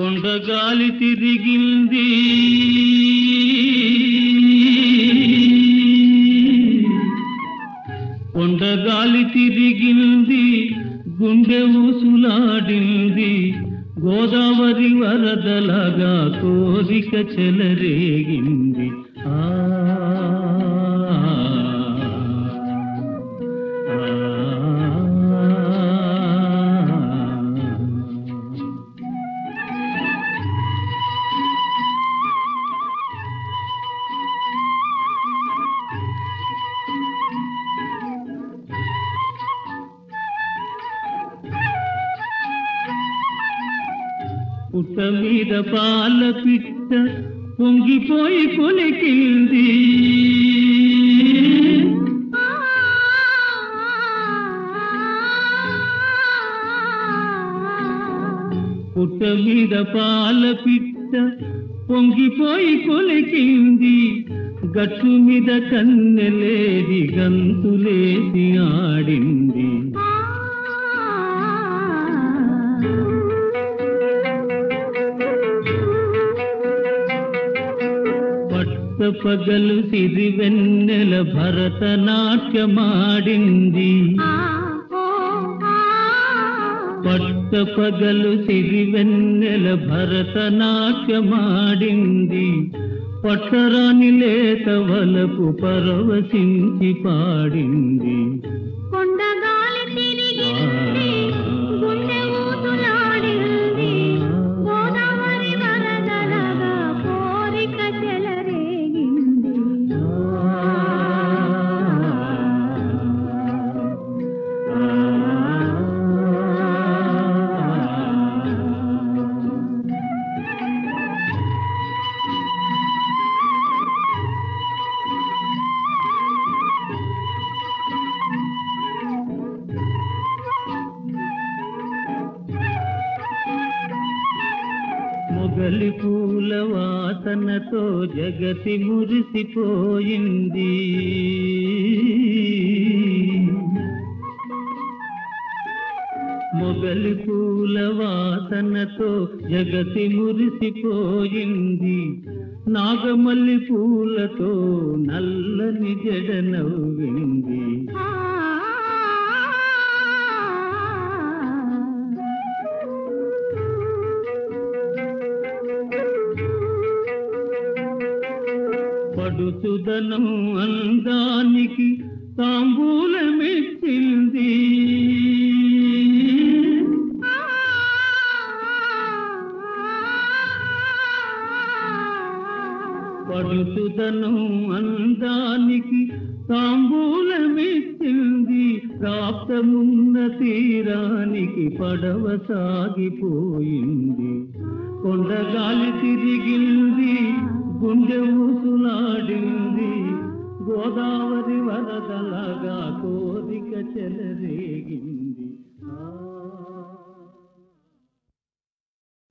కొండగాలి తిరిగింది కొండగాలి తిరిగింది గుండె ఊసులాడింది గోదావరి వరదలగా కోరిక చెలరేగింది పుట్ట మీద పాల పిట్ట పొంగిపోయి కొలికింది పుట్ట మీద పాల పిట్ట పొంగిపోయి కొలికింది గట్టు మీద కన్నెలేది గంతులేసి ఆడింది పగలు సిరివెన్నెల భరతనాట్యమాడింది పట్ట పగలు సిరివెన్నెల భరతనాట్యమాడింది పట్టరాని లేత వలపు పరవశించి పాడింది కొండగాలి తిరిగింది గుండె ఊసులాడింది గోదావరి వరదలగా కోరిక చెలరేగింది మొగలి పూల వాసనతో జగతి మురిసిపోయింది మొగలి పూల వాసనతో జగతి మురిసిపోయింది నాగమల్లి పూలతో నల్లని జడ నవ్వింది పడుచుదనం అందానికి తాంబూలమిచ్చింది పడుచుదనం అందానికి తాంబూలమిచ్చింది ప్రాప్తమున్న తీరానికి పడవ సాగిపోయింది కొండగాలి తిరిగింది గుండె ఊసులాడింది గోదావరి వరదలగా కోరిక చెలరేగింది